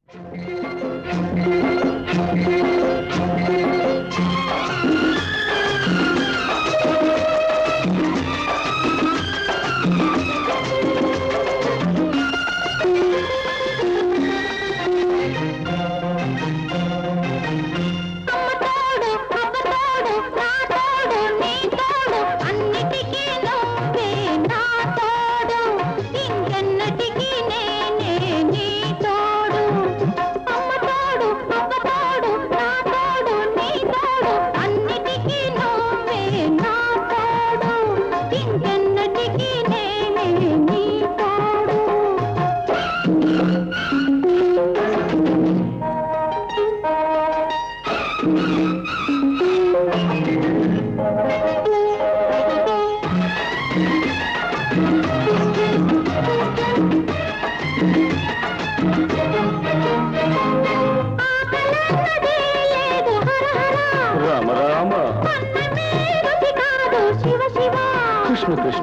కృష్ణ కృష్ణ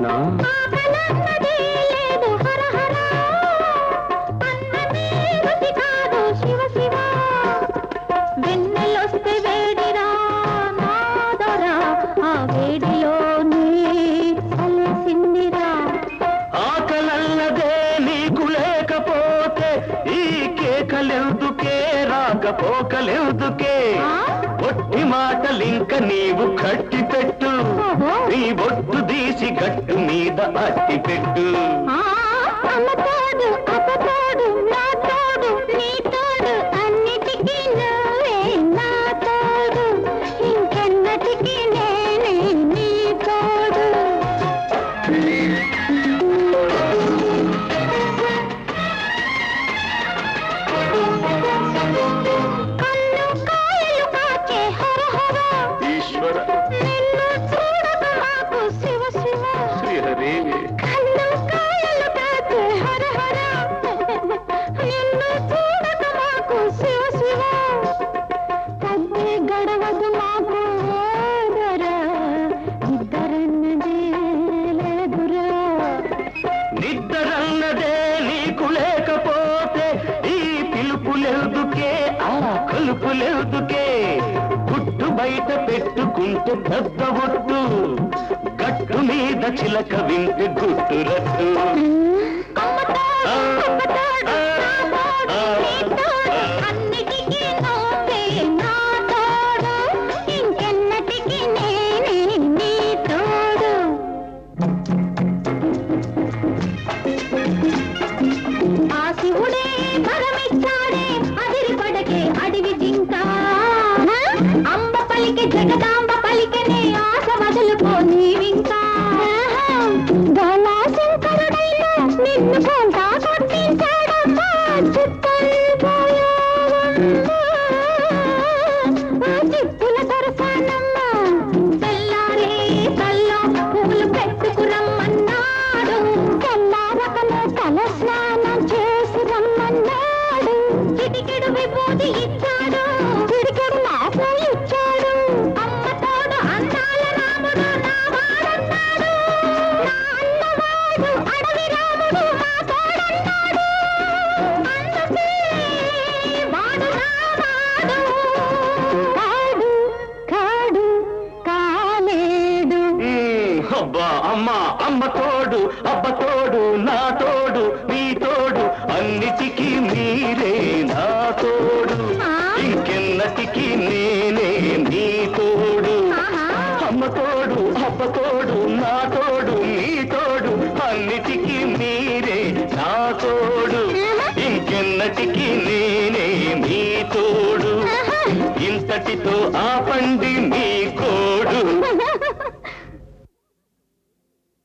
వెన్నెలొస్తే వేడిరా నాదరా ఆ వేడిలోనే అలసిందిరా. ఆకలన్నదే నీకు లేకపోతే ఈ కేకలెందుకే రాకపోకలెందుకే ఒట్టి మాటలింక నీవు కట్టి పెట్టు నీ బొట్టు తీసి గట్టు మీద అట్టి పెట్టు. అమ్మతోడు అప్పతోడు నా తోడు నీ తోడు అన్నిటికీ నువ్వే నా తోడు ఇంకెన్నటికీ నేనే నీ తోడు. కన్ను కాయలు కాచే హర హర ఈశ్వర నిన్ను చూడక మాకు శివ శివ. శ్రీహరి కన్ను కాయలు కాచే హర హర నిన్ను చూడక మాకు శివ శివ. తగ్గే గడవదు మాకు ఓదరా ఇద్దరన్నదే లేదురా. నిద్దరన్నదే నీకు లేకపోతే ఈ పిలుపులెందుకే ఆ కలుపులెందుకే గుట్టు బయట పెట్టుకుంటే పెద్ద ఒట్టు గట్టు మీద చిలక వింటే గుట్టు రట్టు. అన్నిటికీ నువ్వే నా తోడు ఇంకెన్నటికీ నేనే నీ తోడు. ఆ శివుడే వరమిచ్చాడే అదిరిపడకే అడివి జింక. అంబ పలికి జగదాంబ పలికనే ఆశ వదులుకో నీవింకా. శంకరుడైనా నిన్ను కొంత కొట్టించాడమ్మా చిప్పుల దొరసానమ్మా. తెల్లారే తల్లో పూలు పెట్టుకురమ్మన్నాడు తెల్లారకనే తల స్నానం చేసి రమ్మన్నాడు. చిటికెడు విభూతి ఇచ్చాడు చిటికెడు నాకు ఇచ్చాడు. అమ్మ తోడు అందాల రాముడు నా వాడన్నాడు. నా అన్నవాడు అడవి రాముడు మా తోడన్నాడు. అందుకే వాడు నా వాడు వాడు కాడు కాలేడు. అబ్బా అమ్మ అమ్మ తోడు అబ్బ తోడు నా తోడు నీ తోడు అన్నిటికీ మీరే నా తోడు ఇంకెన్నటికీ నేనే నీ తోడు. అమ్మ తోడు అబ్బ తోడు నా తోడు నీ తోడు అన్నిటికీ మీరే నా తోడు ఇంకెన్నటికీ నేనే నీ తోడు. ఇంతటితో ఆపండి మీ